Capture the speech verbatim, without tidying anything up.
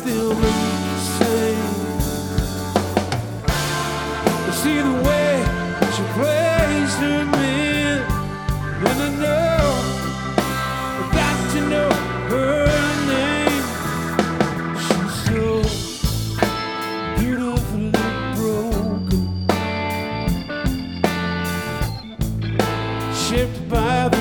still look the same. See the way she plays her men, and I know I got to know her name. She's so beautifully broken, shaped by the